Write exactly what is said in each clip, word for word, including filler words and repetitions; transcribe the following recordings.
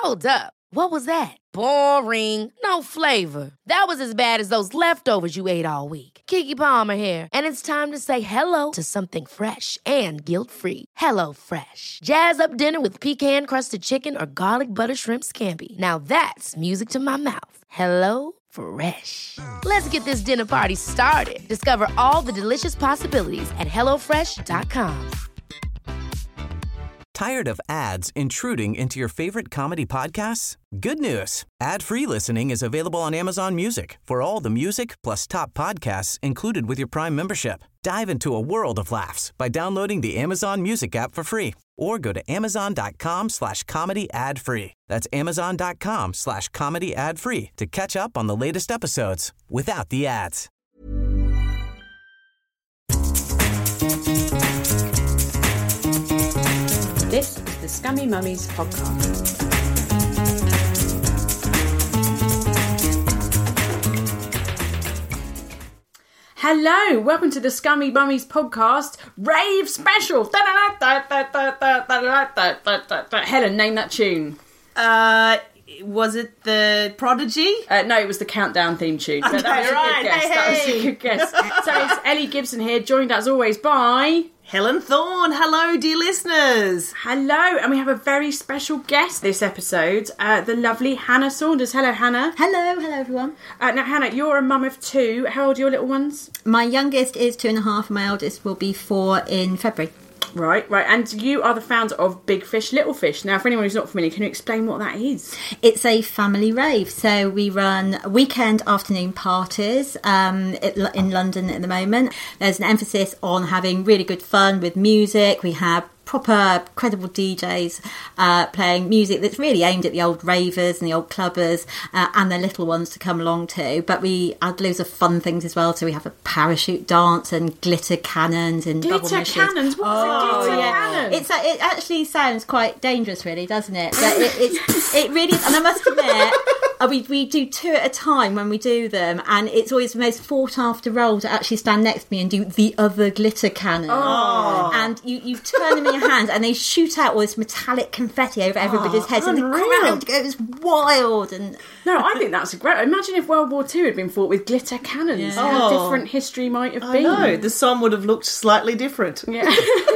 Hold up. What was that? Boring. No flavor. That was as bad as those leftovers you ate all week. Keke Palmer here, and it's time to say hello to something fresh and guilt-free. Hello Fresh. Jazz up dinner with pecan-crusted chicken or garlic butter shrimp scampi. Now that's music to my mouth. Hello Fresh. Let's get this dinner party started. Discover all the delicious possibilities at hello fresh dot com. Tired of ads intruding into your favorite comedy podcasts? Good news. Ad-free listening is available on Amazon Music for all the music plus top podcasts included with your Prime membership. Dive into a world of laughs by downloading the Amazon Music app for free or go to amazon.com slash comedy ad free. That's amazon.com slash comedy ad free to catch up on the latest episodes without the ads. This is the Scummy Mummies podcast. Hello, welcome to the Scummy Mummies podcast rave special. Helen, name that tune. Uh, was it the Prodigy? Uh, no, it was the Countdown theme tune. Okay, But that was a right. good guess. Hey, That was hey. a good guess. So it's Ellie Gibson here, joined as always by Helen Thorne. Hello, dear listeners. Hello, and we have a very special guest this episode, uh, the lovely Hannah Saunders. Hello, Hannah. Hello, hello everyone. Uh, now, Hannah, you're a mum of two. How old are your little ones? My youngest is two and a half and my eldest will be four in February. Right, right. And you are the founder of Big Fish, Little Fish. Now, for anyone who's not familiar, can you explain what that is? It's a family rave, so we run weekend afternoon parties um, in London at the moment. There's an emphasis on having really good fun with music. We have proper credible D Js uh, playing music that's really aimed at the old ravers and the old clubbers uh, and their little ones to come along to. But we add loads of fun things as well. So we have a parachute dance and glitter cannons and bubble Glitter machines. cannons? What's Oh, a glitter yeah. cannon? It's uh, it actually sounds quite dangerous, really, doesn't it? But it, it's it really is, and I must admit. Uh, we, we do two at a time when we do them, and it's always the most fought after role to actually stand next to me and do the other glitter cannon. Oh. And you, you turn them in your hands and they shoot out all this metallic confetti over everybody's heads, and the unreal. crowd goes wild. And No, I think that's a great... Imagine if World War Two had been fought with glitter cannons. Yeah. How Oh. different history might have I been. know, the song would have looked slightly different. Yeah.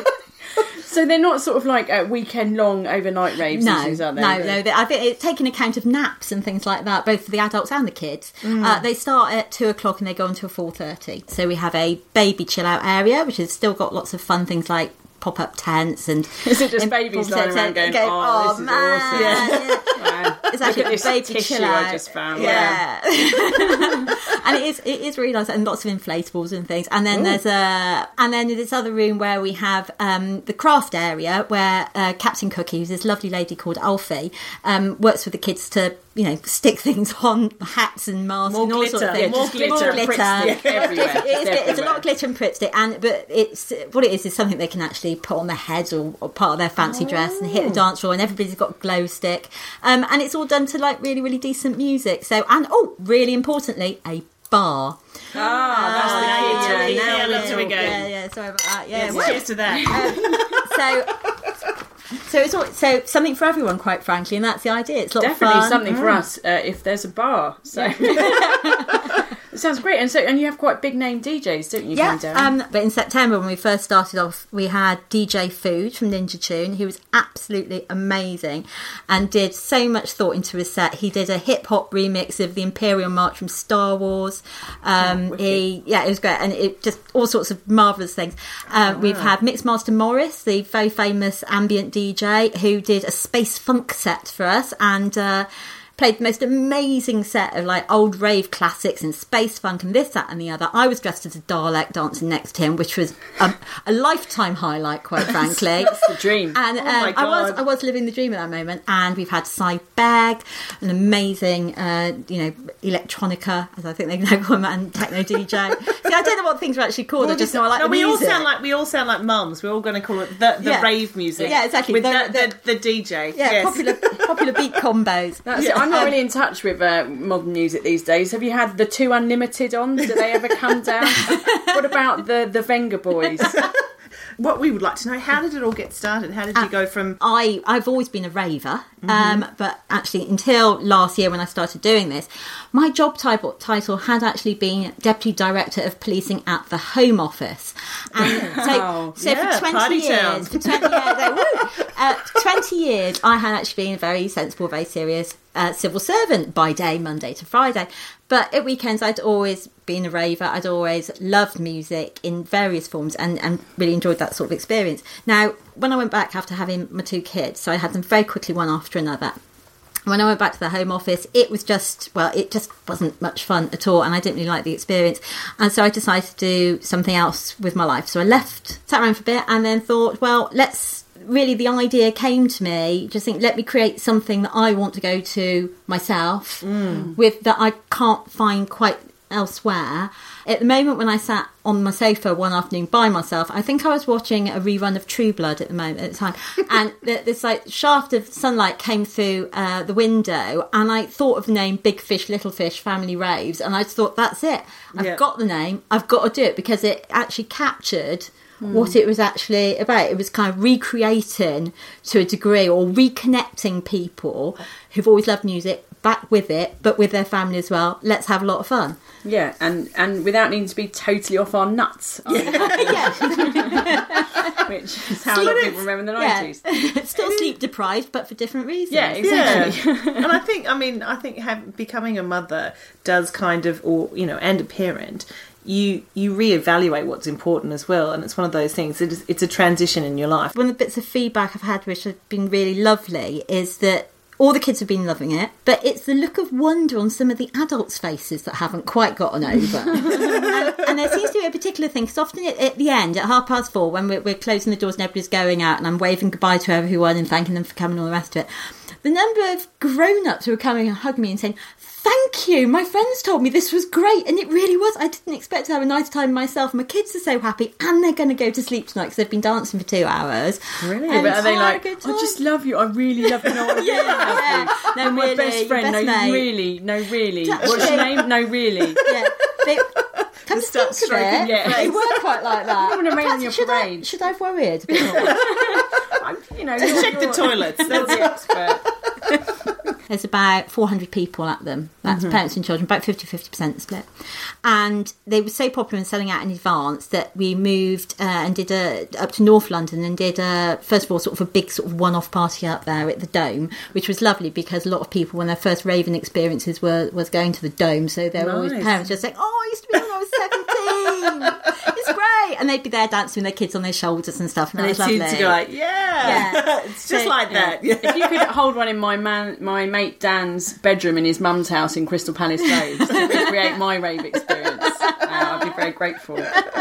So they're not sort of like uh, weekend-long overnight raves, No, and things, are they? no, no. They, I think it's taking account of naps and things like that, both for the adults and the kids. Uh, they start at two o'clock and they go until four thirty. So we have a baby chill-out area, which has still got lots of fun things like pop-up tents and... Is it just and babies pop-up lying around tents going, and oh, this is man, awesome. yeah. Wow. It's actually Look at this baby tissue chill I out. just found. Yeah. And it is it is really nice, and lots of inflatables and things. And then Ooh. there's a and then this other room where we have um, the craft area where uh, Captain Cookie, who's this lovely lady called Alfie, um, works with the kids to, you know, stick things on hats and masks More and all sorts of glitter. things. Yeah, just glitter and Pritt stick everywhere. It is, Just it's a everywhere. lot of glitter and Pritt stick, and but it's what it is is something they can actually put on their heads or, or part of their fancy dress and hit the dance floor, and everybody's got a glow stick, um, and it's all done to like really really decent music. So and oh, really importantly, a bar. Ah, that's the key to yeah, it. yeah. Now look, we're- we go. yeah, yeah. Sorry about that. Yeah, Yes, well, cheers to that. so so it's all, so something for everyone, quite frankly, and that's the idea. It's a lot Definitely of fun. something for us uh, if there's a bar. So it sounds great. And so, and you have quite big name D Js, don't you? Yeah, going down? um, but in September when we first started off, we had D J Food from Ninja Tune, who was absolutely amazing and did so much thought into his set. He did a hip hop remix of the Imperial March from Star Wars. Um, Oh, he, yeah, it was great, and it just all sorts of marvellous things. Um, We've had Mixmaster Morris, the very famous ambient D J, who did a space funk set for us, and uh, played the most amazing set of like old rave classics and space funk and this, that and the other. I was dressed as a Dalek dancing next to him, which was a, a lifetime highlight, quite frankly. That's the dream. And Oh um, my I was God. I was living the dream at that moment. And we've had Cy Bag, an amazing, uh, you know, electronica, as I think they now call him, and techno D J. See, I don't know what things are actually called. I just know I like no, the we all music. sound like we all sound like mums. We're all going to call it the, the Yeah. rave music. Yeah, exactly. With The- the, the, the D J. yeah, yes. popular popular beat combos. That's it. I'm not really in touch with uh, modern music these days. Have you had the Two Unlimited on? Do they ever come down? What about the the Venga Boys? What we would like to know, how did it all get started? How did you go from... I, I've always been a raver, mm-hmm. um, but actually until last year when I started doing this, my job title, title had actually been Deputy Director of Policing at the Home Office. And wow. so, so yeah, for twenty years, for twenty years, like, woo, uh, for twenty years, I had actually been a very sensible, very serious uh, civil servant by day, Monday to Friday. But at weekends, I'd always been a raver. I'd always loved music in various forms and, and really enjoyed that sort of experience. Now, when I went back after having my two kids, so I had them very quickly one after another. When I went back to the Home Office, it was just, well, it just wasn't much fun at all, and I didn't really like the experience. And so I decided to do something else with my life. So I left, sat around for a bit, and then thought, well, let's, really the idea came to me, just think, let me create something that I want to go to myself, mm. with that I can't find quite elsewhere. At the moment when I sat on my sofa one afternoon by myself, I think I was watching a rerun of True Blood at the moment at the time, and this like shaft of sunlight came through uh, the window, and I thought of the name Big Fish Little Fish Family Raves, and I just thought, that's it, I've yeah. got the name, I've got to do it, because it actually captured Mm. what it was actually about. It was kind of recreating to a degree, or reconnecting people who've always loved music back with it, but with their family as well. Let's have a lot of fun. Yeah, and, and without needing to be totally off our nuts. Yeah. Which is how a lot of people remember in the nineties. Yeah. Still sleep deprived, but for different reasons. Yeah, exactly. Yeah. And I think, I mean, I think have, becoming a mother does kind of, or, you know, and a parent, you you reevaluate what's important as well, and it's one of those things. It is, it's a transition in your life. One of the bits of feedback I've had, which has been really lovely, is that all the kids have been loving it, but it's the look of wonder on some of the adults' faces that haven't quite gotten over. and, and there seems to be a particular thing, because often at, at the end, at half past four, when we're, we're closing the doors and everybody's going out, and I'm waving goodbye to everyone and thanking them for coming and all the rest of it, the number of grown-ups who are coming and hugging me and saying, thank you, my friends told me this was great, and it really was. I didn't expect to have a nice time myself. My kids are so happy, and they're going to go to sleep tonight because they've been dancing for two hours. Really? And but are they like, I just love you, I really love you, no, I really yeah, love yeah. you. No, my really, best friend, best no, mate. really, no, really. That's What's your it. name? No, really. Yeah. They, come to think of it, yeah. they were quite like that. You want to rain on your should parade. I, should I have worried a bit more? I'm, you know, Just you're, check you're, the toilets. You're the expert. There's about four hundred people at them. That's mm-hmm. parents and children, about fifty-fifty percent split. And they were so popular and selling out in advance that we moved uh, and did a, up to North London and did, a, first of all, sort of a big sort of one-off party up there at the Dome, which was lovely because a lot of people, when their first raving experiences were was going to the Dome, so there were Nice. always parents just saying, oh, I used to be when I was seventeen. It's great. And they'd be there dancing with their kids on their shoulders and stuff. And, And that they was lovely. seem to go like, yeah, Yeah. it's just So, like that. Yeah. If you could hold one in my man, my mate Dan's bedroom in his mum's house in Crystal Palace Road to recreate my rave experience, uh, I'd be very grateful.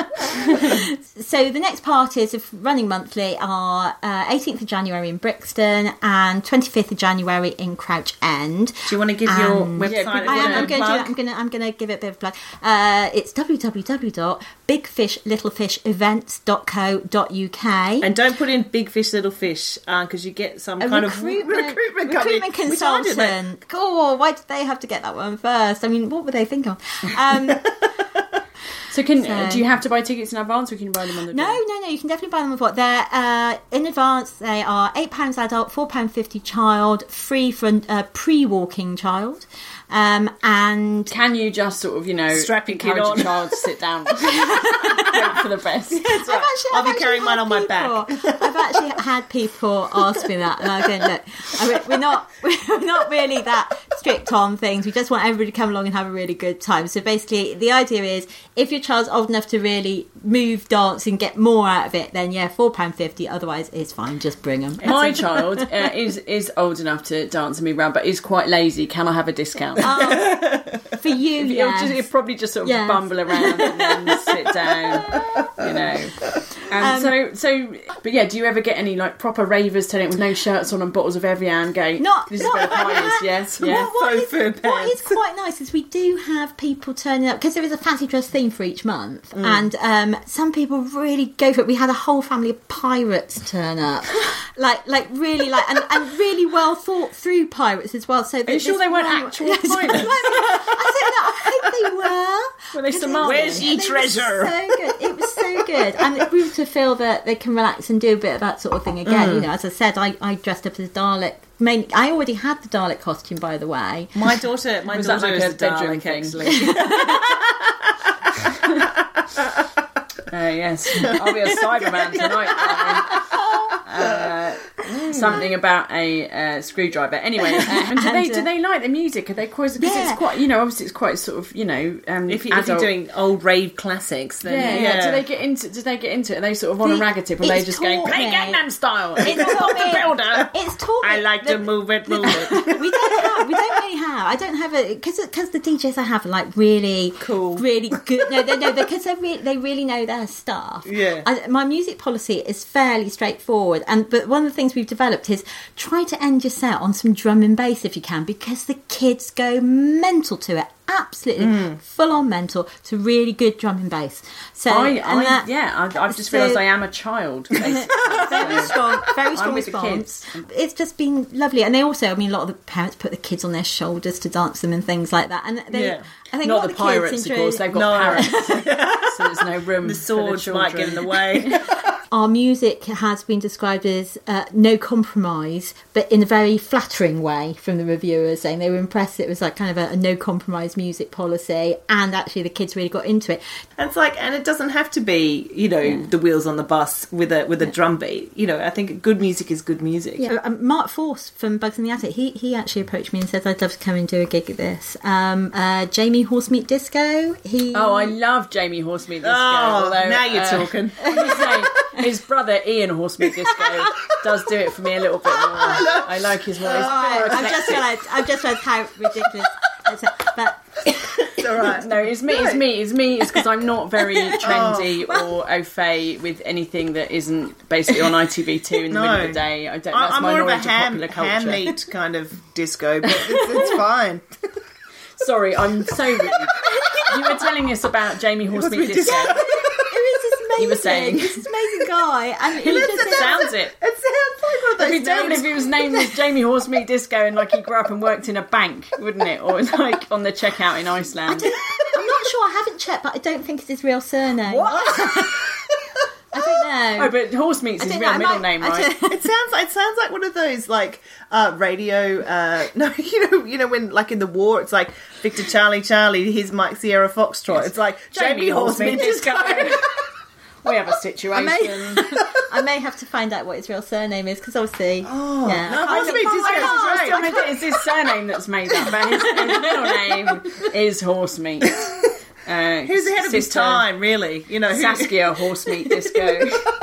So the next parties of running monthly are uh, eighteenth of January in Brixton and twenty-fifth of January in Crouch End. Do you want to give your And- website Yeah, a I am, I'm bit going of to a do that. I'm plug? going to I'm going to give it a bit of a plug. Uh, it's w w w dot big fish little fish events dot co dot u k. And don't put in big fish, little fish, because uh, you get some A kind recruitment, of recruitment, recruitment company, which I didn't know. consultant. Oh, why did they have to get that one first? I mean, what were they thinking? Um, So, can So- do you have to buy tickets in advance, or can you buy them on the No, day? no, no. You can definitely buy them with what they're uh, in advance. They are eight pounds adult, four pound fifty child, free for a uh, pre-walking child, um, and Can you just sort of, you know, Strap your kid encourage on. a child to sit down, hope for the best? I've actually, I'll I've be actually carrying mine had on my people- I've actually had people ask me that, and I'm going, look, I mean, we're not we're not really that strict on things. We just want everybody to come along and have a really good time. So basically, the idea is, if your child's old enough to really move, dance, and get more out of it, then yeah, four pound fifty. Otherwise, it's fine. Just bring them. My child uh, is is old enough to dance and move around, but is quite lazy. Can I have a discount? For you, He'll, yes. just, he'll probably just sort of Yes. bumble around and then sit down, you know. And Um, so, so, but yeah, do you ever get any like proper ravers turning up with no shirts on and bottles of Evian going, Not- this not is where the like party is, that. yes, What- yeah. what Faux is- fur what pants. is quite nice is we do have people turning up, because there is a fancy dress theme for each month, and um, some people really go for it. We had a whole family of pirates turn up, like like really like and, and really well thought through pirates as well. So Are you sure they weren't actual pirates? I don't know. I hope they were. Were they Because it Somalian? was- Where's ye they were treasure? So good. It was so so good. And it's good to feel that they can relax and do a bit of that sort of thing again. Mm. You know, as I said, I, I dressed up as a Dalek. Main, I already had the Dalek costume, by the way. My daughter, my was daughter like is a a bedroom Dalek, thing? actually. Uh, yes, I'll be a Cyberman tonight. Uh, something about a uh, screwdriver. Anyway, uh, and do they do they like the music? Are they quite? Because Yeah. it's quite, you know, obviously it's quite sort of, you know, um, If, you, if you're adult. doing old rave classics, then Yeah, yeah. yeah. Do they get into? Do they get into it? Are they sort of on a The- ragged tip, or are they it's just going taught play me. Gangnam Style? It's taught me. builder. It's taught me. I like the- to move it, move it. we don't have. We don't really have. I don't have a because because the D Js I have are like really Cool. really good. No, they, no, because they really they really know their stuff. Yeah. I, my music policy is fairly straightforward, and but one of the things we've developed is try to end your set on some drum and bass if you can, because the kids go mental to it. Absolutely Mm. full on mental to really good drum and bass. So I, and I that- yeah, I, I've just so- realised I am a child. Basically. very So- strong, very strong I'm with the response. kids. It's just been lovely, and they also, I mean, a lot of the parents put the kids on their shoulders to dance them and things like that. And they, Yeah. I think a Not lot the of pirates, kids of enjoy- course. They've got No. parrots, so there's no room. The for swords might get in the way. Our music has been described as uh, no compromise, but in a very flattering way from the reviewers, saying they were impressed. It was like kind of a, a no compromise music policy, and actually the kids really got into it. And it's like, and it doesn't have to be, you know, Yeah. the wheels on the bus with a with a drum beat. You know, I think good music is good music. Yeah, um, Mark Force from Bugs in the Attic, he he actually approached me and said I'd love to come and do a gig at this. Um, uh, Jamie Horsemeat Disco, he Oh, I love Jamie Horsemeat Disco. Oh, although, now you're uh, talking. I must say, his brother Ian Horsemeat Disco does do it for me a little bit more. I like his voice. Oh, I've just realised. I've just realised how ridiculous. That's it. But It's all right. No, it's me. It's me. It's me. It's because I'm not very trendy or au fait with anything that isn't basically on I T V two in the No. middle of the day. I don't. I- That's I'm my more of a knowledge of ham, popular culture. ham meat kind of disco, but it's, it's fine. Sorry, I'm so rude. You were telling us about Jamie Horsemeat Horsemeat Disco. Disco. it was just amazing. You were saying. This is amazing guy, and he It just sounds it. It sounds like one of It'd be those terrible names. if he was named as Jamie Horsemeat Disco and like he grew up and worked in a bank, wouldn't it? Or like on the checkout in Iceland. I'm not sure. I haven't checked, but I don't think it's his real surname. What? I don't know. Oh, but Horsemeat's his don't real know, I middle might- name, I right? don't- It sounds like it sounds like one of those like uh, radio. Uh, no, you know, you know when like in the war, it's like Victor Charlie Charlie, here's Mike Sierra Foxtrot. It's like Jamie Horsemeat Disco. We have a situation. I may have to find out what his real surname is, because obviously, Oh, yeah. no, I Horsemeat can't- Disco I is can't- great. I mean, it's his surname that's made up, but his, his middle name is Horsemeat. Uh, Who's ahead of his sister time, really? You know, who, Saskia Horsemeat Disco.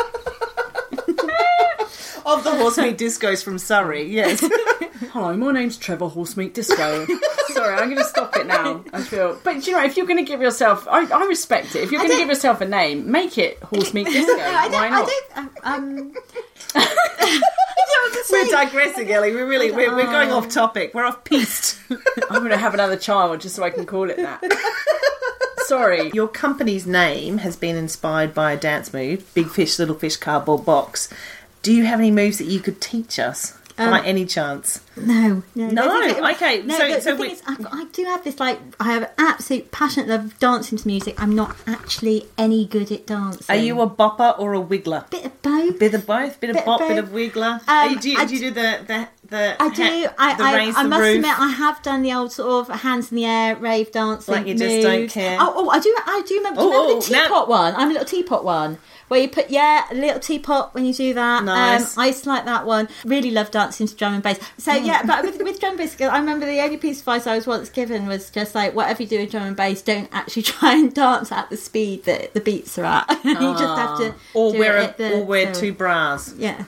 of the Horsemeat Discos from Surrey. Yes. Hi, my name's Trevor Horsemeat Disco. Sorry, I'm going to stop it now. I feel, but do you know, if you're going to give yourself, I, I respect it. If you're I going to don't- give yourself a name, make it Horsemeat Disco. No, I don't, Why not? I don't, um, I don't know what to say. We're digressing, Ellie. We're really we're, we're going off topic. We're off piste. I'm going to have another child just so I can call it that. Sorry. Your company's name has been inspired by a dance move, Big Fish, Little Fish, Cardboard Box. Do you have any moves that you could teach us by any chance? No, no, No, the thing- okay, No, so- the, so the thing we- is, I, I do have this like I have an absolute passionate love of dancing to music. I'm not actually any good at dancing. Are you a bopper or a wiggler? bit of both? Bit of both, bit of Bit of bop, bit both. of wiggler. Um, Are you- do, you, I do you d- do the the the? I do. ha- I, the I, raise I the must roof? admit, I have done the old sort of hands in the air rave dancing. Like you just don't moves. care. Oh, oh, I do. I do remember. Do you Oh, remember the oh, now- teapot one? I'm a little teapot one. Where you put, yeah, a little teapot when you do that. Nice. Um, I used to like that one. Really love dancing to drum and bass. So, yeah, but with, with drum and bass, I remember the only piece of advice I was once given was just like, whatever you do with drum and bass, don't actually try and dance at the speed that the beats are at. you just have to Or do wear it a, at the- or wear so- two bras. Yeah.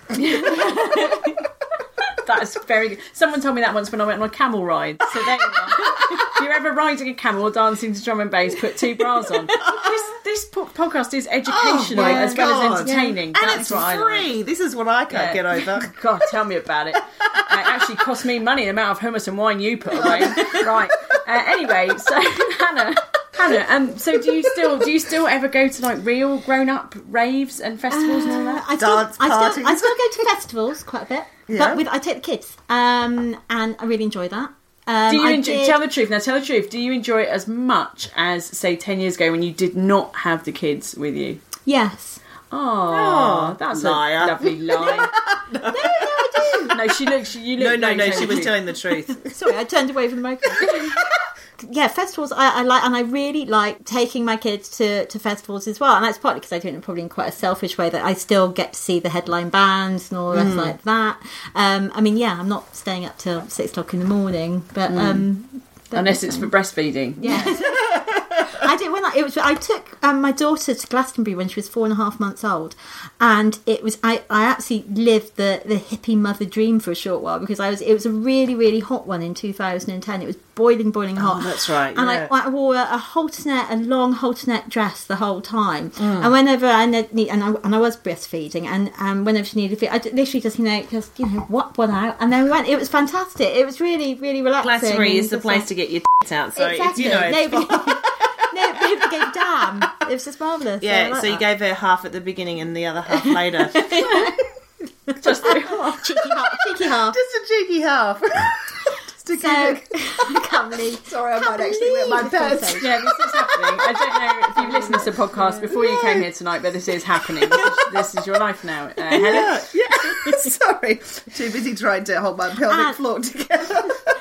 That's very good. Someone told me that once when I went on a camel ride. So there you are. If you're ever riding a camel or dancing to drum and bass, put two bras on. This, this po- podcast is educational Oh my as well God. as entertaining. And That's it's what I like. free. This is what I can't Yeah. get over. God, tell me about it. Uh, It actually cost me money, the amount of hummus and wine you put away. Right. Uh, anyway, so Hannah, Hannah, um, so do you still do you still ever go to like real grown up raves and festivals and all that? I still, Dance I still, parties. I still go to festivals quite a bit, Yeah. but with I take the kids, um, and I really enjoy that. Um, Do you I enjoy, did- tell the truth now? Tell the truth. Do you enjoy it as much as say ten years ago when you did not have the kids with you? Yes. Oh, that's liar. a lovely lie. No, no, I do. No, she looks. You look. No, no, no, like she was you. telling the truth. Sorry, I turned away from the microphone. Yeah, festivals I, I like, and I really like taking my kids to, to festivals as well. And that's partly because I do it probably in quite a selfish way, that I still get to see the headline bands and all the rest Mm. like that. Um, I mean, yeah, I'm not staying up till six o'clock in the morning, but Mm. um, Unless it's for breastfeeding. yeah. I did when I, it was. I took um, my daughter to Glastonbury when she was four and a half months old, and it was. I, I actually lived the, the hippie mother dream for a short while, because I was. It was a really really hot one in two thousand ten. It was boiling boiling hot. Oh, that's right. And yeah. I, I wore a, a halter neck, a long halter neck dress the whole time. Mm. And whenever I need, and I and I was breastfeeding, and um, whenever she needed feed, I literally just you know just you know whop one out, and then we went. It was fantastic. It was really really relaxing. Glastonbury is and the just place like- to get your tits out. So Exactly. it's, you know, it's Nobody, fine. no, nobody gave a damn. It was just marvellous. I Yeah, like so you that. gave her half at the beginning and the other half later. Just the cheeky half. Cheeky half. Just a cheeky half. Just a So, gimmick. I can't believe. Sorry, I can't might actually wear my believe this Yeah, pants. this is happening. I don't know if you've listened to the podcast before you came here tonight, but this is happening. This is, this is your life now. Uh, Helen? Yeah, yeah. Sorry. Too busy trying to hold my pelvic And- floor together.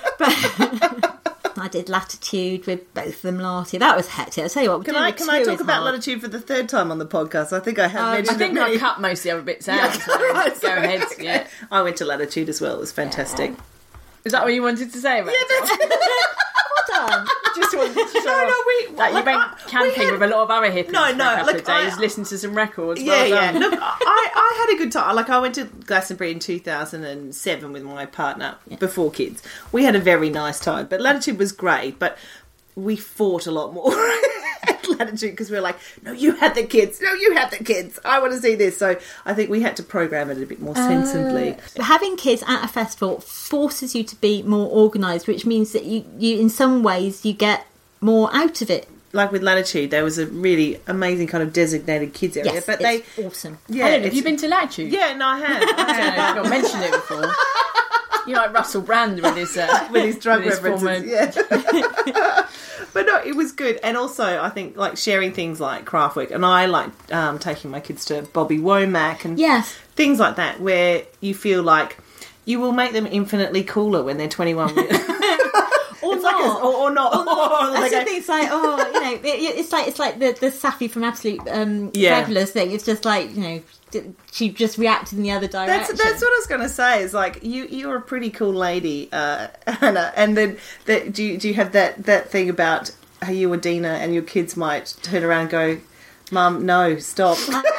I did Latitude with both of them last year. That was hectic. I'll tell you what. Can doing I a can I two talk is about hard. Latitude for the third time on the podcast? I think I have Um, mentioned I think it. I many- cut most of the other bits out. Yeah. So go ahead. Yeah. I went to Latitude as well. It was fantastic. Is that what you wanted to say about it? Well done. Just wanted to show No, no, off we- that you like, went I- we camping had- with a lot of other hippies No, for no, a couple look, of days, I- listened to some records. Yeah, Well yeah. done. Look, I, I had a good time. Like, I went to Glastonbury in two thousand seven with my partner before kids. We had a very nice time, but Latitude was great. But we fought a lot more at Latitude because we were like, no, you had the kids. No, you had the kids. I want to see this. So I think we had to program it a bit more sensibly. But having kids at a festival forces you to be more organised, which means that you, you, in some ways, you get more out of it. Like with Latitude, there was a really amazing kind of designated kids area. Yes, but it's they, awesome. yeah, Helen, have it's- you been to Latitude? Yeah, no, I have. I I have. don't know, I've not mentioned it before. You're like Russell Brand with his uh, with his drug with his references. former- Yeah. But no, it was good. And also, I think, like, sharing things like Craft Week. And I like um, taking my kids to Bobby Womack and Yes. things like that, where you feel like you will make them infinitely cooler when they're twenty-one. Or It's like not. a- or, or not. Or That's they the go, thing. It's like, oh, you know, it, it's like it's like the the Safi from Absolute um, Yeah. Fabulous thing. It's just like, you know, d- she just reacted in the other direction. That's that's what I was going to say. Is like you you're a pretty cool lady, uh, Anna. And then that do you, do you have that that thing about how you and Dina and your kids might turn around and go, Mum, no, stop.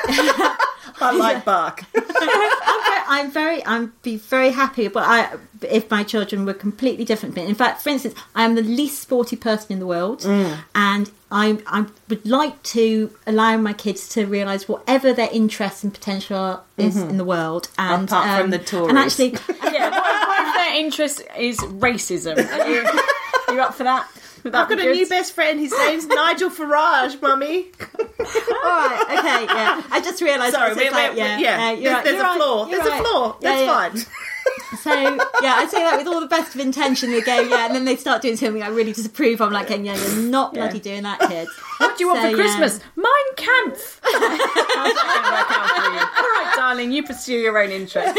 I like bark. I'm very, I'm be very happy. But I, if my children were completely different. In fact, for instance, I am the least sporty person in the world, Mm. and I, I would like to allow my kids to realise whatever their interests and potential is in the world, and Mm-hmm. Apart from um, the Tories. and actually, Yeah, what if, what if their interest is racism? Are you, are you up for that? Would that I've got be a good? new best friend. His name's Nigel Farage, Mummy. all right, okay, yeah. I just realised. Sorry, it's we're, like, we're, yeah, yeah. uh, you're there's right, there's you're a right, flaw. you're There's right. a flaw. Yeah, That's yeah. fine. So yeah, I say that with all the best of intention. They go, yeah, and then they start doing something I really disapprove. I'm like, yeah, you're not bloody doing that, kids. What do you want So, for yeah. Christmas? Mein Kampf. How's that going to work out for you? All right, darling, you pursue your own interest.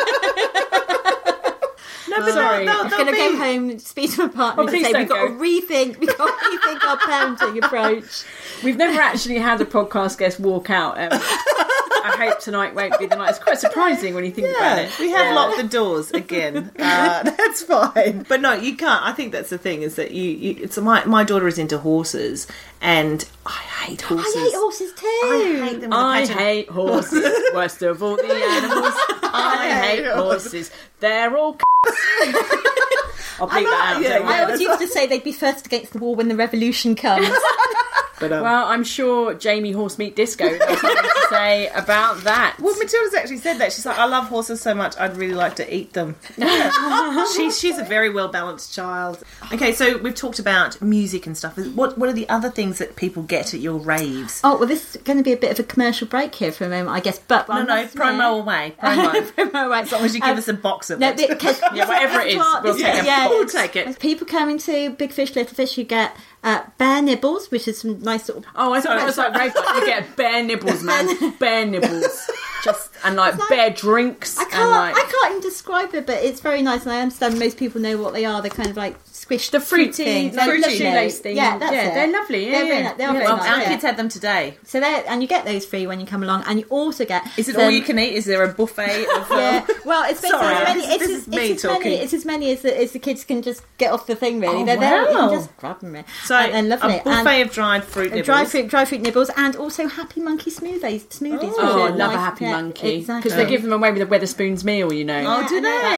No, but Sorry. they'll, I'm they'll, going to they'll go be... home and speak to my partner Oh, and please say we've don't got to rethink, we've got to rethink our parenting approach. We've never actually had a podcast guest walk out. Um, I hope tonight won't be the night. It's quite surprising when you think about Yeah, it. we have locked the doors again. Uh, that's fine. But no, you can't. I think that's the thing is that you. you it's my my daughter is into horses, and I hate horses. I hate horses too. I hate them. With a I passion. hate horses. Worst of all the animals. I hate horses. They're all I'll bleep that out. yeah, don't yeah. worry. I always used to say they'd be first against the wall when the revolution comes. But, um, Well, I'm sure Jamie Horsemeat Disco has something to say about that. well, Matilda's actually said that. She's like, I love horses so much, I'd really like to eat them. she's she's a very well balanced child. Okay, so we've talked about music and stuff. What what are the other things that people get at your raves? Oh, well, this is going to be a bit of a commercial break here for a moment, I guess. But No, I no, must promo admit- away, promo. promo away. As long as you give Um, us a box of No, it. because Yeah, whatever it is, we'll take a yeah, box. We'll take it. People coming to Big Fish Little Fish, you get uh, bear nibbles, which is some nice sort of. Oh, I thought it was like rave. Like, you get bare nibbles, man. Bare nibbles. Just and like, like bare drinks. I can't. And, like, I can't even describe it, but it's very nice, and I understand most people know what they are. They're kind of like squished, the fruity, things. the fruity Lovely. shoelace thing. Yeah, that's yeah, it. they're lovely. Yeah, they're very, yeah. they are yeah. very Well, nice. our yeah. kids had them today. So they and you get those free when you come along, and you also get. Is it some, all you can eat? Is there a buffet? Of, um... Yeah. Well, it's basically Sorry, as many. this- It's, this as, is me it's as many. talking. It's as many as the, as the kids can just get off the thing. Really, Oh, they're there. You wow. can just grab them. Really. So and, and lovely. a buffet and of dried fruit nibbles. dry fruit, dry fruit nibbles, and also Happy Monkey smoothies. Smoothies. Oh, I which are love a nice. happy Yeah, monkey because Exactly. they give them away with a Weatherspoons meal. You know. Oh, do they?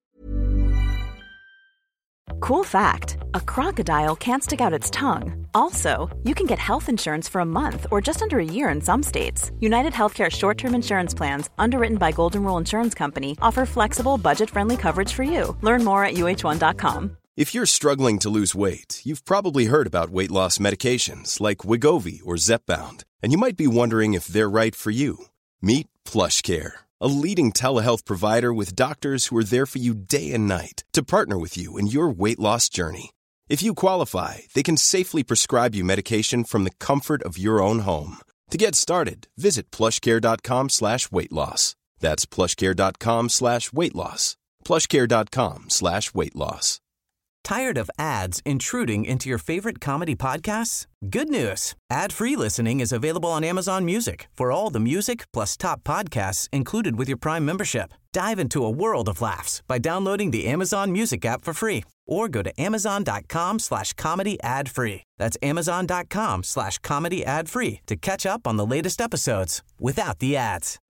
Cool fact, a crocodile can't stick out its tongue. Also, you can get health insurance for a month or just under a year in some states. United Healthcare short-term insurance plans, underwritten by Golden Rule Insurance Company, offer flexible, budget-friendly coverage for you. Learn more at U H one dot com. If you're struggling to lose weight, you've probably heard about weight loss medications like Wegovy or Zepbound, and you might be wondering if they're right for you. Meet PlushCare, a leading telehealth provider with doctors who are there for you day and night to partner with you in your weight loss journey. If you qualify, they can safely prescribe you medication from the comfort of your own home. To get started, visit plushcare.com slash weight loss. That's plushcare.com slash weight loss. plushcare.com slash weight loss. Tired of ads intruding into your favorite comedy podcasts? Good news. Ad-free listening is available on Amazon Music for all the music plus top podcasts included with your Prime membership. Dive into a world of laughs by downloading the Amazon Music app for free or go to amazon.com slash comedy ad free. That's amazon.com slash comedy ad free to catch up on the latest episodes without the ads.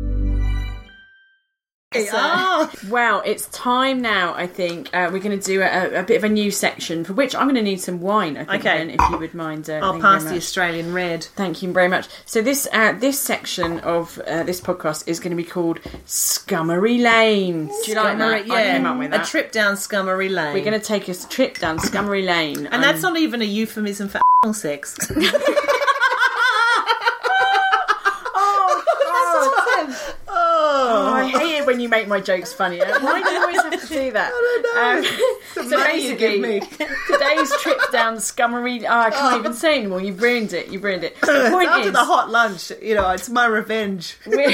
Oh. Well, it's time now, I think. Uh, we're going to do a, a bit of a new section, for which I'm going to need some wine, I think, Okay. Helen, if you would mind. Uh, I'll thank you pass very the much. Australian red. Thank you very much. So this uh, this section of uh, this podcast is going to be called Scummery Lane. Do you like that? Scummery, I yeah. came up with that. A trip down Scummery Lane. We're going to take a trip down Scummery Lane. and that's not even a euphemism for anal sex. Oh, I hate it when you make my jokes funnier. Why do you always have to do that? I don't know. Um, so money you give basically, me. today's trip down Scummery... Oh, I can't even say anymore. You've ruined it. You've ruined it. The point After is... the hot lunch, you know, it's my revenge. We're,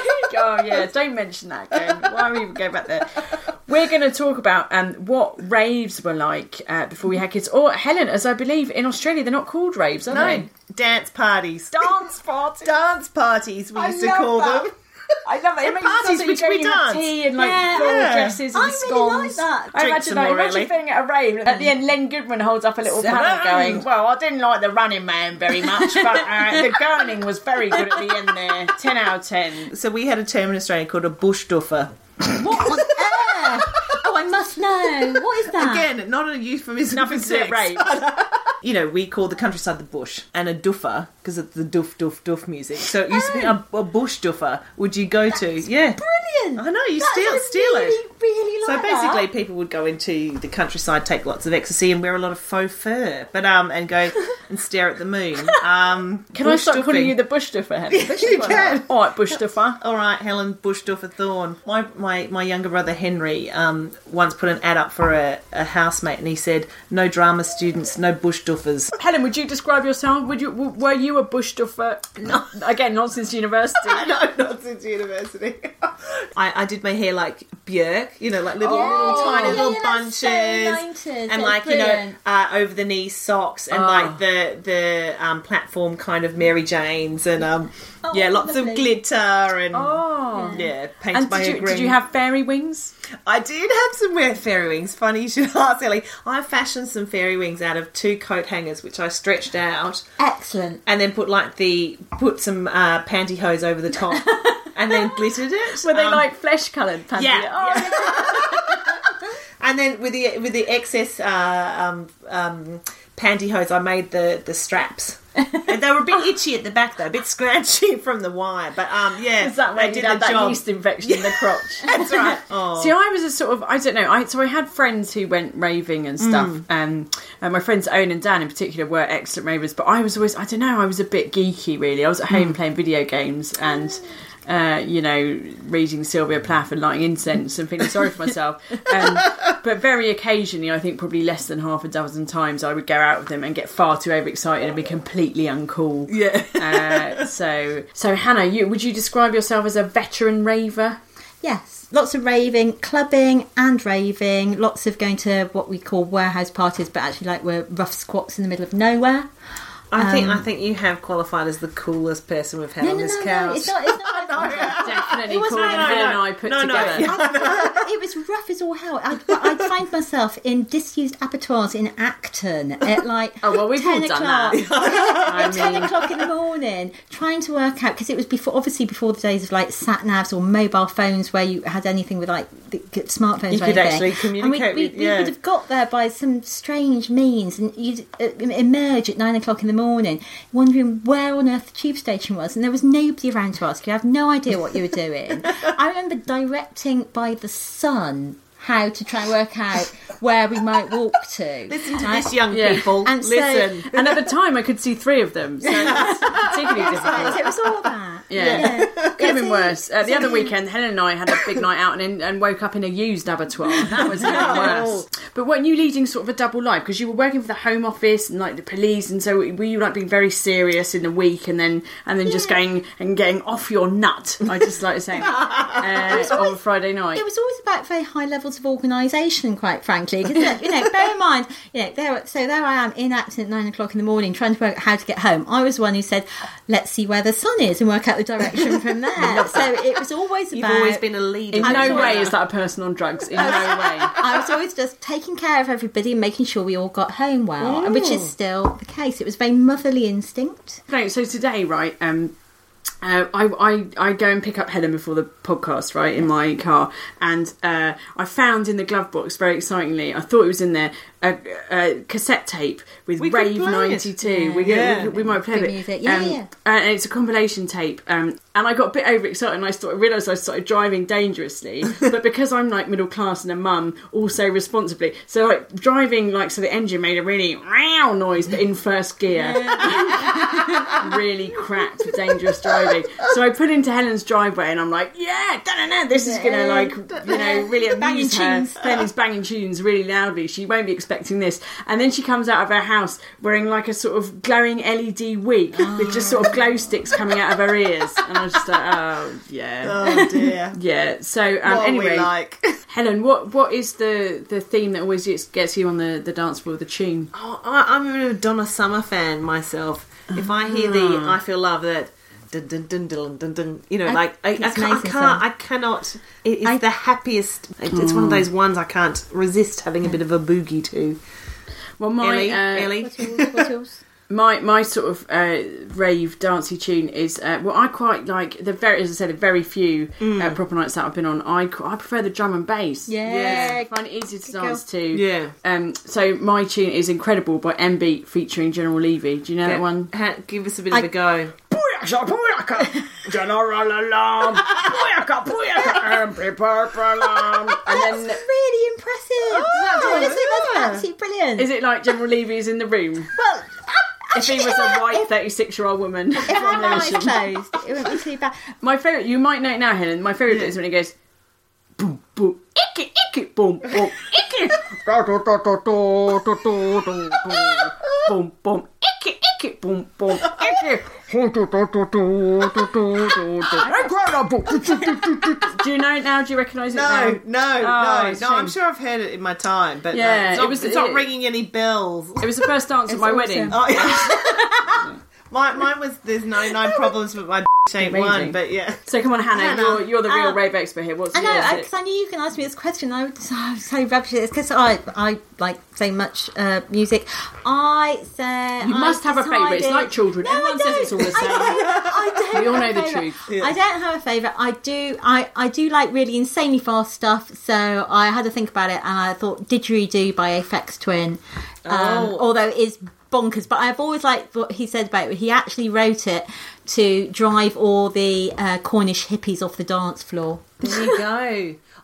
oh yeah, don't mention that again. Why would we even go back there? We're going to talk about um, what raves were like uh, before we had kids. Or, Helen, as I believe in Australia, they're not called raves, are No, they? dance parties. Dance parties. Dance parties, we I used to love call that. them. I love that. It And makes parties sense that which you go we and you have dance. tea and like Yeah. floral Yeah. dresses and I the really scones. like that. I Drink imagine some that. more, Imagine really. being at a rave. At the end, Len Goodman holds up a little Seven. panel going, well, I didn't like the Running Man very much, but uh, the gurning was very good at the end there. ten out of ten. So we had a term in Australia called a bush duffer. What on earth? Oh, I must know. What is that? Again, not a euphemism Nothing for to do sex. with raves. You know, we call the countryside the bush, and a duffer, because of the duff, duff, duff music. So it used to be a, a bush duffer, would you go to? Yeah. Brilliant. I know, you That's steal, I steal really, it. Really So like basically, that. people would go into the countryside, take lots of ecstasy, and wear a lot of faux fur, but um, and go and stare at the moon. Um, Can I bush start calling duffing. you the bush duffer, Helen? You can. All right, bush duffer. All right, Helen Bush Duffer Thorne. My, my my younger brother Henry um, once put an ad up for a, a housemate, and he said, "No drama students, no bush duffers." Helen, would you describe yourself? Would you? w- Were you a bush duffer? No. Again, not since university. No, not since university. I, I did my hair like Björk, you know, like little, Oh, little tiny yeah, little yeah, bunches, that's so nineties. and That's like you know, brilliant. uh, over the knee socks, and Oh. like the the um, platform kind of Mary Janes, and um, Oh, yeah, lots lovely. of glitter, and Oh. yeah, painted And my did hair you, green. did you have fairy wings? I did have some wear fairy wings. Funny you should ask, Ellie. I fashioned some fairy wings out of two coat hangers, which I stretched out, Excellent. and then put like the put some uh, pantyhose over the top, and then glittered it. Were they Um, like flesh coloured panties? yeah, Oh, And then with the with the excess uh, um, um, pantyhose, I made the the straps. And they were a bit itchy at the back though, a bit scratchy from the wire. But um, yeah, Is that they when you did had the that job. yeast infection in the crotch? That's right. Oh. See, I was a sort of, I don't know, I so I had friends who went raving and stuff, Mm. um, and my friends Owen and Dan in particular were excellent ravers, but I was always, I don't know, I was a bit geeky really. I was at home Mm. playing video games and uh, you know, reading Sylvia Plath and lighting incense and feeling sorry for myself. Um, but very occasionally, I think probably less than half a dozen times, I would go out with them and get far too overexcited and be completely uncool. Yeah. uh, so, so Hannah, you would you describe yourself as a veteran raver? Yes, lots of raving, clubbing and raving, lots of going to what we call warehouse parties, but actually like we're rough squats in the middle of nowhere. I think Um, I think you have qualified as the coolest person we've had No, on no, this no, couch. no, it's not. It's not. Definitely It was- cooler than no, no, Helen no. and I put No, no, together. yeah. It was rough as all hell. I'd, I'd find myself in disused abattoirs in Acton at like Oh, well, we've ten all done o'clock. that. I At ten mean- o'clock in the morning, trying to work out, because it was before, obviously before the days of like sat navs or mobile phones where you had anything with like the smartphones. You or could anything. actually And we, communicate we, with- we yeah. would have got there by some strange means, and you'd uh, emerge at nine o'clock in the morning, wondering where on earth the tube station was, and there was nobody around to ask you. I have no idea what you were doing. I remember directing by the sun how to try and work out where we might walk to. Listen to Right? this, young Yeah. people. And so- Listen. And at the time, I could see three of them, so it's particularly So difficult. it was all that. Yeah. Could have been So- worse. Uh, the so- other weekend, Helen and I had a big night out and, and woke up in a used abattoir. That was even worse. But weren't you leading sort of a double life? Because you were working for the Home Office and like the police, and so were you like being very serious in the week and then and then just going and getting off your nut? I just like to say uh, on a Friday night. It was always about very high levels of organisation, quite frankly. Because you know, bear in mind, you know, there. So there I am in Acton at nine o'clock in the morning, trying to work out how to get home. I was the one who said, "Let's see where the sun is and work out the direction from there." So it was always You've about. always been a leader. In I no was- way is that a person on drugs. In no way. I was always just taking care of everybody and making sure we all got home well, which is still the case. It was very motherly instinct. No, so today, right, um, uh, I, I I go and pick up Helen before the podcast, right, in my car, and uh, I found in the glove box, very excitingly, I thought it was in there, a, a cassette tape with We could Rave play it. ninety-two. Yeah. We, Yeah. we, we might play Good it. music. Yeah, yeah. And it's a compilation tape. Um, and I got a bit overexcited and I started, realised I started driving dangerously. But because I'm like middle class and a mum, also responsibly. So like driving, like, so the engine made a really wow noise, but in first gear. Really cracked with dangerous driving. So I put into Helen's driveway and I'm like, yeah, da-da-da, this is going to, like, you know, really Banging amuse her. tunes. Helen's banging tunes really loudly. She won't be expecting this. And then she comes out of her house wearing like a sort of glowing L E D wig with just sort of glow sticks coming out of her ears. And I was just like, oh, yeah. Oh dear. Yeah, so um, What anyway, we like. Helen, what what is the, the theme that always gets, gets you on the, the dance floor, the tune? Oh, I, I'm a Donna Summer fan myself. If I hear the I Feel Love, that dun, dun, dun, dun, dun, dun, you know, I- like I, I, it's can't, I amazing can't, song. I cannot. It, it's I- the happiest. It, it's one of those ones I can't resist having a bit of a boogie to. Well, my Ellie, uh, Ellie. What's yours? my my sort of uh, rave dancey tune is uh, well, I quite like the very, as I said, the very few uh, proper nights that I've been on. I qu- I prefer the drum and bass. Yeah. I find it easier to Good dance to. Yeah. Um. So my tune is Incredible by M Beat featuring General Levy. Do you know that one? Ha- give us a bit of I- a go. Booyaka, booyaka, General Alarm, booyaka, booyaka, M P Purple Alarm, and That's then. really impressive. Oh, Honestly, yeah. that's absolutely brilliant. Is it like General Levy's in the room? Well, If he was a white thirty-six-year-old woman If I from had my eyes Lewisham. closed, it wouldn't be too bad. My favourite, you might know it now, Helen. My favourite bit is when he goes, boom, boom, icky, icky, boom, boom, icky, da, da, da, da, da, da, da, da, da, boom, boom, icky, icky, boom, boom, icky, da, da, da, da, da, da, da, da. Incredible. Do you know it now? Do you recognise it now? No, no, Oh, no, it's a no. I'm shame. sure I've heard it in my time, but Yeah, no, it's not, it was- it's not it- ringing any bells. It was the first dance at It's my awesome. wedding. Oh, yeah. mine, mine was there's no no problems with my ain't Amazing. one, but yeah. So come on, Hannah, Hannah, you're, you're the real uh, rave expert here. What's I know, yours? because I, knew you can ask me this question. I was so, so rubbish at this because I, I like so much uh, music. I said You I must have a favourite. It's decided- like children. No, Everyone I says it's all the don't. same. I don't. I don't We all have know a the favourite. truth. I don't have a favourite. I do. I, I do like really insanely fast stuff. So I had to think about it, and I thought "Didgeridoo" by Aphex Twin. Um, Oh. Although it is bonkers, but I've always liked what he said about it. He actually wrote it to drive all the uh, Cornish hippies off the dance floor. There you go.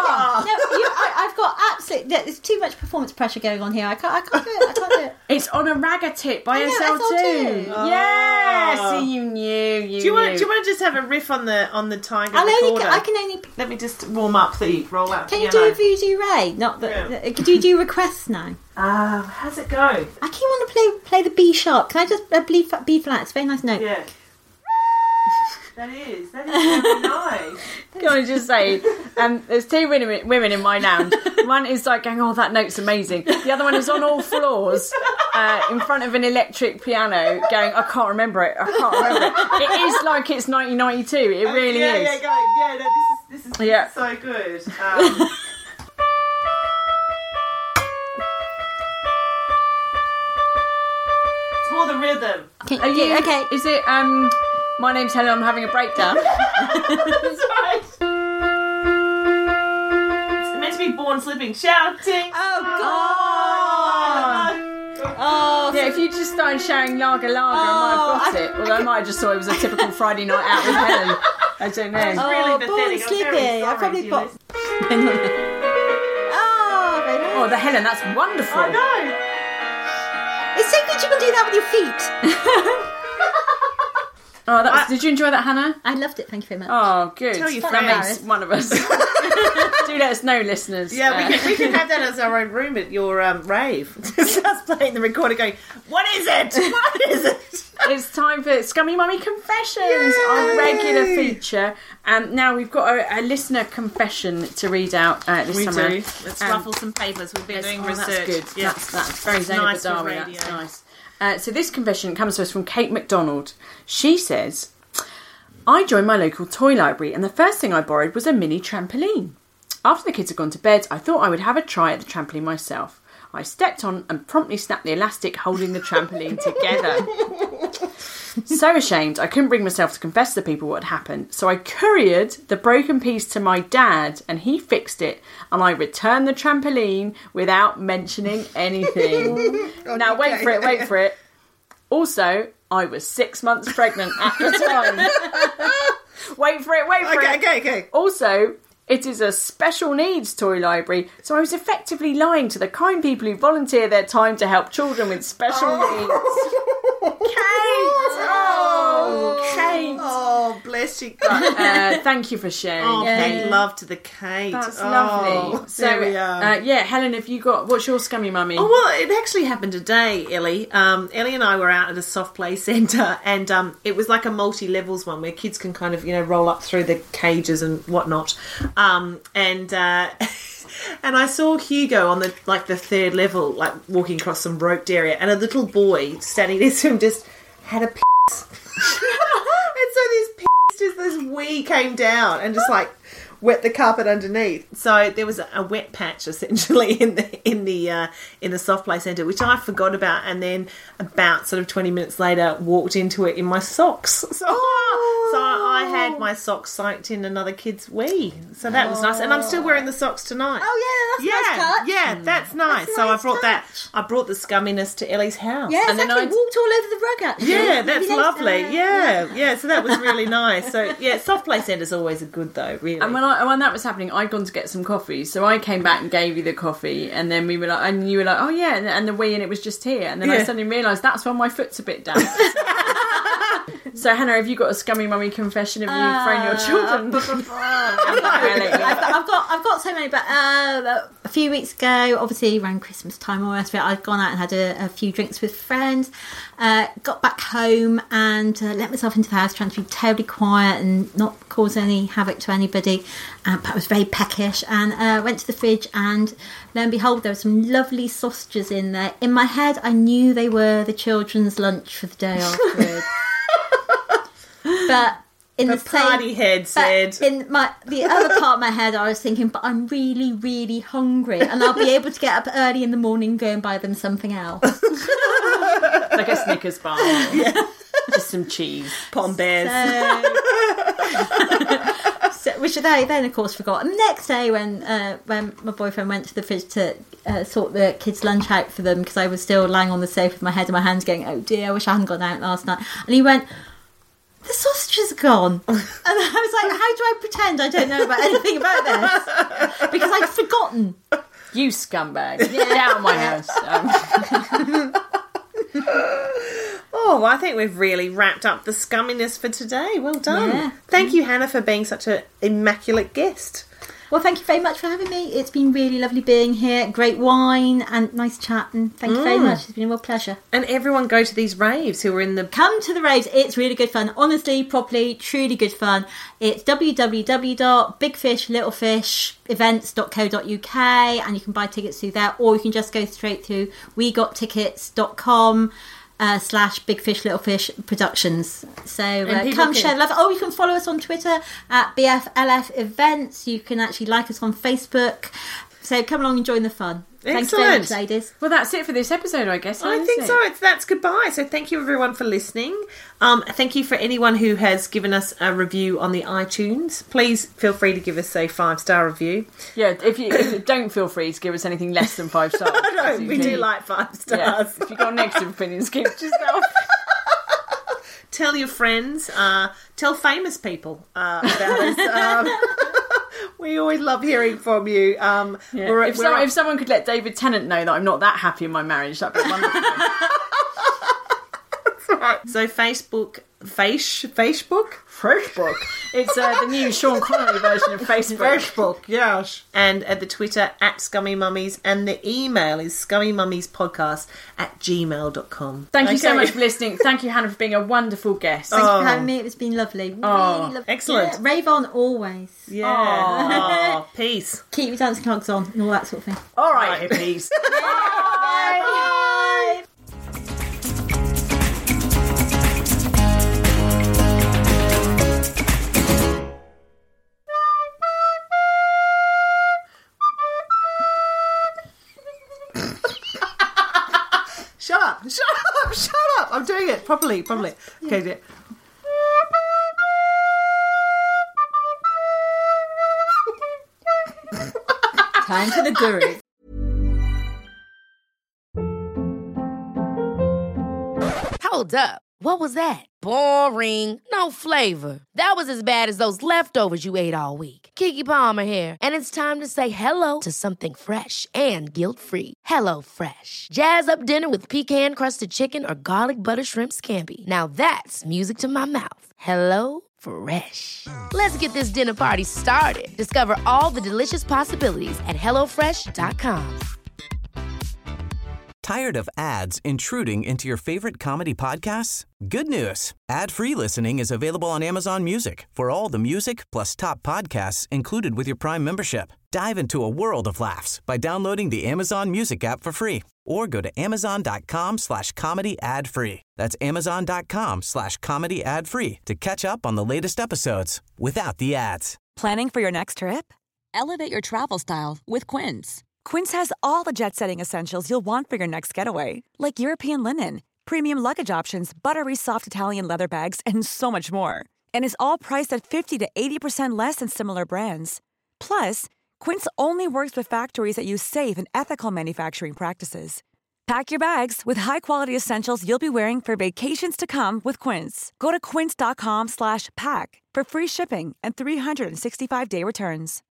No, you, I, I've got absolutely. There's too much performance pressure going on here. I can't. I can't do it. I can't do it. It's on a ragger tip by I know, S L two. S L two. Oh. Yeah, see, you knew. You Do you want? knew. Do you want to just have a riff on the on the Tiger I only. recorder? Can, I can only. Let me just warm up the roll out. Can you piano. do a Voodoo Ray? Not the. Yeah. the do you do requests now? Ah, how's it go? I keep want to play play the B sharp. Can I just uh, B, B flat? It's a very nice note. Yeah. That is. That is very nice. Can I just say, um, there's two women, women in my lounge. One is like going, oh, that note's amazing. The other one is on all floors uh, in front of an electric piano going, I can't remember it. I can't remember it. It is like it's nineteen ninety-two. It really yeah, is. Yeah, go, yeah. No, this is this is Yeah. so good. Um, it's more the rhythm. Can, Are you, okay. Is it, um, my name's Helen, I'm having a breakdown? That's right. It's meant to be Born Slipping, shouting. Oh God! Oh, Yeah, if you just started shouting lager lager, I might have got it. Although I might have just thought it was a typical Friday night out with Helen. I don't know. Oh, really oh, pathetic. Born I'm very Slipping. I sorry, probably dear bought. listeners. Oh, very nice. Oh, the Helen, that's wonderful. I know. It's so good you can do that with your feet. Oh, that was, did you enjoy that, Hannah? I loved it. Thank you very much. Oh, good. Tell your that friends. makes one of us. Do let us know, listeners. Yeah, Uh, we can, we can have that as our own room at your um, rave. Just us playing the recorder going, what is it? What is it? It's time for Scummy Mummy Confessions, our regular feature. Um, now we've got a, a listener confession to read out uh, this We time do. around. Let's Um, ruffle some papers. We've been Yes, doing oh, research. That's good. Yeah. That's, that's very It's Zainab nice for Badawi. radio. That's nice. Uh, so this confession comes to us from Kate McDonald. She says, I joined my local toy library and the first thing I borrowed was a mini trampoline. After the kids had gone to bed, I thought I would have a try at the trampoline myself. I stepped on and promptly snapped the elastic holding the trampoline together. So ashamed, I couldn't bring myself to confess to people what had happened, so I couriered the broken piece to my dad and he fixed it, and I returned the trampoline without mentioning anything. Now wait for it, wait for it. Also, I was six months pregnant at the time. Wait for it, wait for Okay, it. okay, okay. Also, it is a special needs toy library, so I was effectively lying to the kind people who volunteer their time to help children with special needs. Kate! Oh, Kate! Oh, bless you. Uh, thank you for sharing. Oh, Kate. Kate, love to the Kate. That's oh, lovely. So, there we are. Uh, yeah, Helen, have you got, what's your scummy mummy? Oh, well, it actually happened today, Ellie. Um, Ellie and I were out at a soft play centre, and um, it was like a multi-levels one where kids can kind of, you know, roll up through the cages and whatnot. Um, and uh, and I saw Hugo on the like the third level, like walking across some roped area, and a little boy standing next to him just had a piss. And so this piss, just this wee came down and just like wet the carpet underneath. So there was a, a wet patch essentially in the in the uh, in the soft play centre, which I forgot about, and then about sort of twenty minutes later walked into it in my socks. So, Oh. so I had my socks soaked in another kid's wee. So that was nice, and I'm still wearing the socks tonight. Oh yeah, that's yeah, a nice touch. yeah, that's nice. That's a so nice I brought touch. that. I brought the scumminess to Ellie's house. Yeah, And then exactly. I'd- Walked all over the rug actually. Yeah, that's Maybe lovely. uh, Yeah, yeah. So that was really nice. So yeah, soft play centre's always a good though. Really. And when I when that was happening, I'd gone to get some coffee, so I came back and gave you the coffee, and then we were like, and you were like, oh yeah, and, and the wee, and it was just here, and then I Yeah. suddenly realised that's when my foot's a bit damp. So Hannah, have you got a scummy mummy confession? Have you thrown your children? I've, I've got I've got so many, but uh, a few weeks ago, obviously around Christmas time, all the rest of it, I'd gone out and had a, a few drinks with friends. Uh, got back home and uh, let myself into the house, trying to be totally quiet and not cause any havoc to anybody. Um, but I was very peckish, and uh, went to the fridge, and lo and behold, there were some lovely sausages in there. In my head, I knew they were the children's lunch for the day afterwards. But in the the same, party head said. but in my the other part of my head, I was thinking, but I'm really, really hungry, and I'll be able to get up early in the morning and go and buy them something else. Like a Snickers bar, just some cheese. Pom bears. So, so, which they then, of course, forgot. And the next day, when uh, when my boyfriend went to the fridge to uh, sort the kids' lunch out for them, because I was still lying on the sofa with my head in my hands, going, "Oh dear, I wish I hadn't gone out last night." And he went, the sausages are gone. And I was like, how do I pretend I don't know about anything about this? Because I'd forgotten. You scumbag. Get out of my house. Um. Oh, well, I think we've really wrapped up the scumminess for today. Well done. Yeah. Thank you, Hannah, for being such an immaculate guest. Well, thank you very much for having me. It's been really lovely being here. Great wine and nice chatting. Thank you very Mm. much. It's been a real pleasure. And everyone go to these raves who are in the... Come to the raves. It's really good fun. Honestly, properly, truly good fun. It's w w w dot big fish little fish events dot co dot u k and you can buy tickets through there, or you can just go straight to we got tickets dot com. Uh, slash Big Fish Little Fish Productions. So uh, people come can- share love. Oh, you can follow us on Twitter at B F L F Events. You can actually like us on Facebook. So come along and join the fun. Thanks very much, Excellent. ladies. Well, that's it for this episode, I guess. I isn't think it? so. It's, that's goodbye. So thank you, everyone, for listening. Um, thank you for anyone who has given us a review on the iTunes. Please feel free to give us a five-star review. Yeah, if you, if you don't feel free to give us anything less than five stars. No, we do like five Yeah, stars. if you've got negative opinions, keep it yourself. Tell your friends. Uh, tell famous people uh, about us. Um, we always love hearing from you. Um, Yeah. we're- if, we're some, up- if someone could let David Tennant know that I'm not that happy in my marriage, that'd be wonderful. So Facebook, face, Facebook, Facebook. It's uh, the new Sean Connery version of Facebook. Facebook, yes. And at the Twitter at Scummy Mummies, and the email is scummymummies.podcast at gmail dot com. Thank you so Okay. much for listening. Thank you, Hannah, for being a wonderful guest. Thank you Oh. for having me. It's been lovely. Really Oh, lovely. excellent. Yeah, rave on always. Yeah. Oh, peace. Keep your dancing clogs on and all that sort of thing. All right, hippies. Bye. Shut up. Shut up. Shut up. I'm doing it properly. Properly. Okay, do it. Time for the guru. Hold up. What was that? Boring. No flavor. That was as bad as those leftovers you ate all week. Keke Palmer here, and it's time to say hello to something fresh and guilt-free. Hello Fresh. Jazz up dinner with pecan-crusted chicken or garlic butter shrimp scampi. Now that's music to my mouth. Hello Fresh. Let's get this dinner party started. Discover all the delicious possibilities at hello fresh dot com. Tired of ads intruding into your favorite comedy podcasts? Good news. Ad-free listening is available on Amazon Music for all the music plus top podcasts included with your Prime membership. Dive into a world of laughs by downloading the Amazon Music app for free or go to amazon.com slash comedy ad free. That's amazon.com slash comedy ad free to catch up on the latest episodes without the ads. Planning for your next trip? Elevate your travel style with Quince. Quince has all the jet-setting essentials you'll want for your next getaway, like European linen, premium luggage options, buttery soft Italian leather bags, and so much more. And is all priced at fifty to eighty percent less than similar brands. Plus, Quince only works with factories that use safe and ethical manufacturing practices. Pack your bags with high-quality essentials you'll be wearing for vacations to come with Quince. Go to quince.com slash pack for free shipping and three sixty-five day returns.